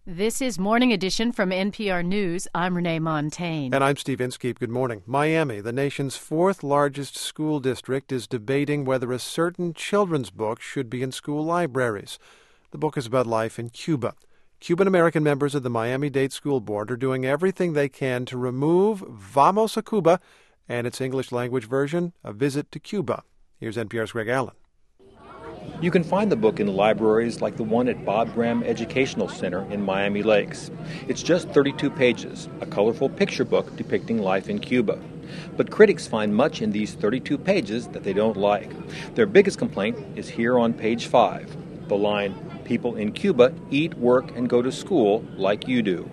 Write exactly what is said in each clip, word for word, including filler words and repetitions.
This is Morning Edition from N P R News. I'm Renee Montaigne. And I'm Steve Inskeep. Good morning. Miami, the nation's fourth largest school district, is debating whether a certain children's book should be in school libraries. The book is about life in Cuba. Cuban-American members of the Miami-Dade School Board are doing everything they can to remove Vamos a Cuba and its English-language version, A Visit to Cuba. Here's N P R's Greg Allen. You can find the book in libraries like the one at Bob Graham Educational Center in Miami Lakes. It's just thirty-two pages, a colorful picture book depicting life in Cuba. But critics find much in these thirty-two pages that they don't like. Their biggest complaint is here on page five, the line, "People in Cuba eat, work, and go to school like you do."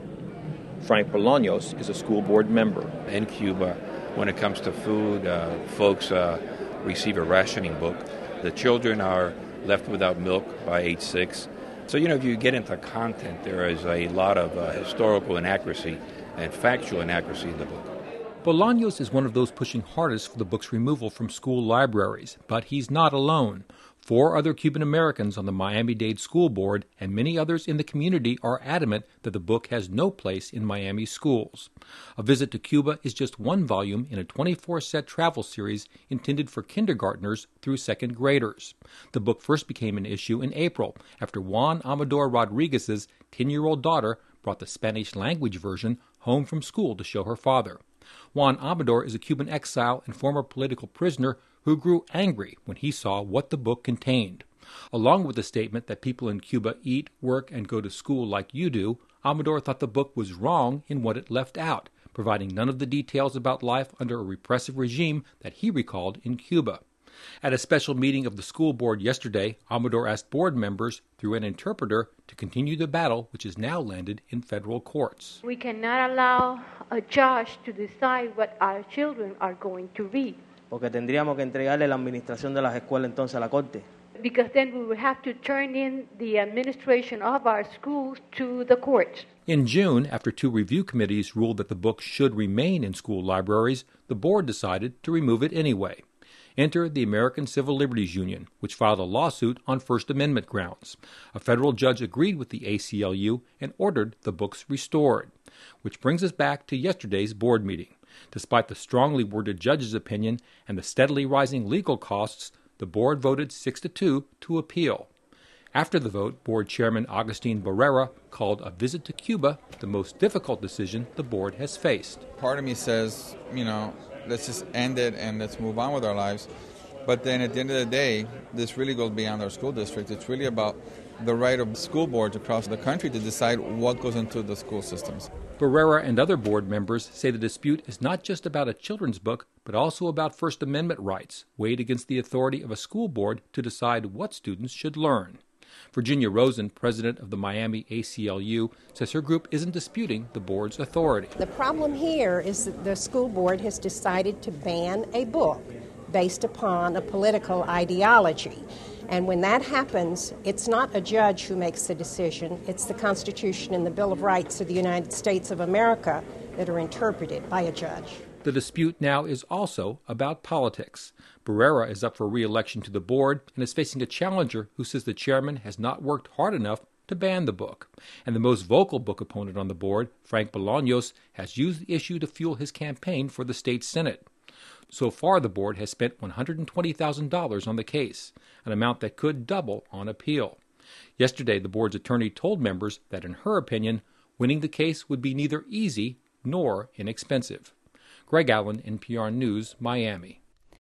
Frank Bolaños is a school board member. In Cuba, when it comes to food, uh, folks uh, receive a rationing book. The children are left without milk by age six. So, you know, if you get into content, there is a lot of uh, historical inaccuracy and factual inaccuracy in the book. Bolaños is one of those pushing hardest for the book's removal from school libraries, but he's not alone. Four other Cuban Americans on the Miami-Dade School Board and many others in the community are adamant that the book has no place in Miami schools. A Visit to Cuba is just one volume in a twenty-four set travel series intended for kindergartners through second graders. The book first became an issue in April after Juan Amador Rodriguez's ten-year-old daughter brought the Spanish-language version home from school to show her father. Juan Amador is a Cuban exile and former political prisoner who grew angry when he saw what the book contained. Along with the statement that people in Cuba eat, work, and go to school like you do, Amador thought the book was wrong in what it left out, providing none of the details about life under a repressive regime that he recalled in Cuba. At a special meeting of the school board yesterday, Amador asked board members, through an interpreter, to continue the battle, which has now landed in federal courts. We cannot allow a judge to decide what our children are going to read. Porque tendríamos que entregarle la administración de las escuelas entonces a la corte. Because then we would have to turn in the administration of our schools to the courts. In June, after two review committees ruled that the book should remain in school libraries, the board decided to remove it anyway. Enter the American Civil Liberties Union, which filed a lawsuit on First Amendment grounds. A federal judge agreed with the A C L U and ordered the books restored. Which brings us back to yesterday's board meeting. Despite the strongly worded judge's opinion and the steadily rising legal costs, the board voted six to two to appeal. After the vote, board chairman Agustin Barrera called A Visit to Cuba the most difficult decision the board has faced. Part of me says, you know, let's just end it and let's move on with our lives. But then at the end of the day, this really goes beyond our school district. It's really about the right of school boards across the country to decide what goes into the school systems. Barrera and other board members say the dispute is not just about a children's book, but also about First Amendment rights, weighed against the authority of a school board to decide what students should learn. Virginia Rosen, president of the Miami A C L U, says her group isn't disputing the board's authority. The problem here is that the school board has decided to ban a book based upon a political ideology. And when that happens, it's not a judge who makes the decision. It's the Constitution and the Bill of Rights of the United States of America that are interpreted by a judge. The dispute now is also about politics. Barrera is up for re-election to the board and is facing a challenger who says the chairman has not worked hard enough to ban the book. And the most vocal book opponent on the board, Frank Bolaños, has used the issue to fuel his campaign for the state Senate. So far, the board has spent one hundred twenty thousand dollars on the case, an amount that could double on appeal. Yesterday, the board's attorney told members that, in her opinion, winning the case would be neither easy nor inexpensive. Greg Allen, N P R News, Miami.